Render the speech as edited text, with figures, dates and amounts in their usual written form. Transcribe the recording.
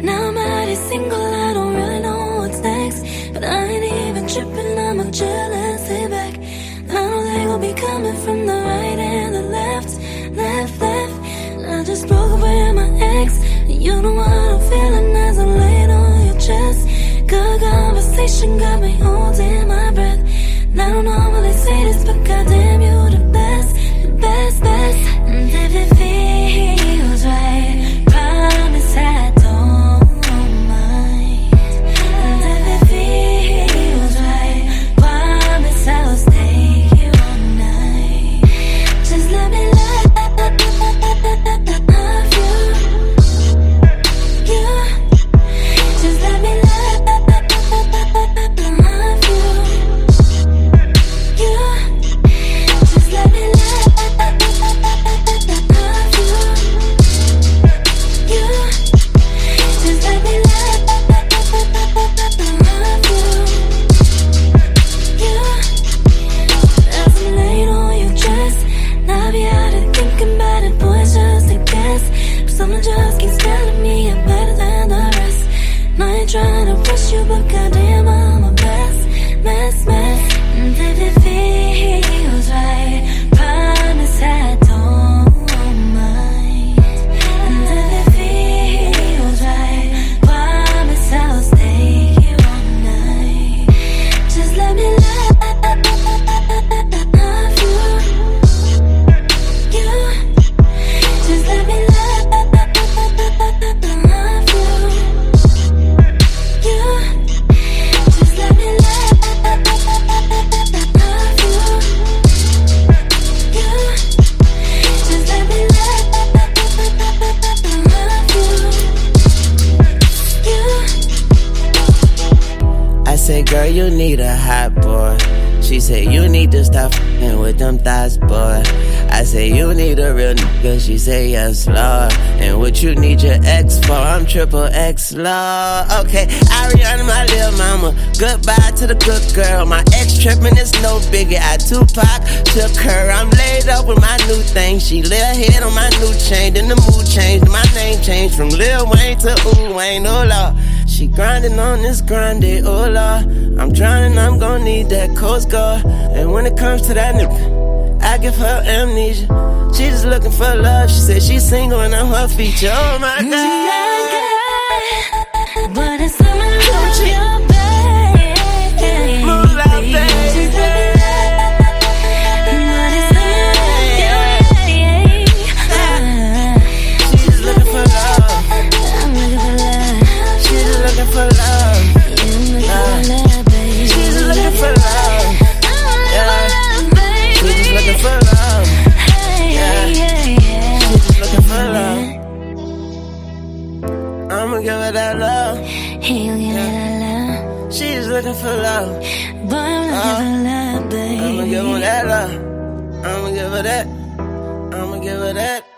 Now I'm already single, I don't really know what's next. But I ain't even tripping, I'ma chill and sit back. I know they gon' be coming from the right and the left. I just broke up with my ex. You know what I'm feeling as I'm laying on your chest. Good conversation got me holding my breath. And I don't normally say this, but goddamn you the best. And if it feels right, promise I don't mind. And if it feels right, promise I'll stay here all night. Just let me love you. Just let me love you. Just let me love someone just keeps telling me I'm better than the rest. And I ain't trying to push you, but goddamn I'm a mess. And if it feels right, promise I don't mind. And if it feels right, promise I'll stay here all night. Just let me love you. Just let me love. I say, girl, you need a hot boy. She said, you need to stop f***ing with them thighs, boy. I say, you need a real nigga. She say, yes, Lord. And what you need your ex for? I'm triple X, Lord. Okay, Ariana, my little mama. Goodbye to the good girl. My ex tripping is no biggie. I Tupac took her. I'm laid up with my new thing. She lil' head on my new chain. Then the mood changed. My name changed from Lil Wayne to Ooh Wayne. Oh, Lord. She grinding on this grinding, oh Lord. I'm drowning, I'm gon' need that Coast Guard. And when it comes to that nigga, I give her amnesia. She just looking for love. She said she's single and I'm her feature. Oh my God. But it's summer love, your baby. Moonlight, baby. She's looking for love. I'm looking for love. She's looking for love. She's looking for love. Yeah. She's just looking for love. Yeah. She's just looking for love. I'ma give her that love. He gon' give me that love. She's looking for love. Boy, I'm looking for love, baby. I'ma give her that love. I'ma give her that. I'ma give her that.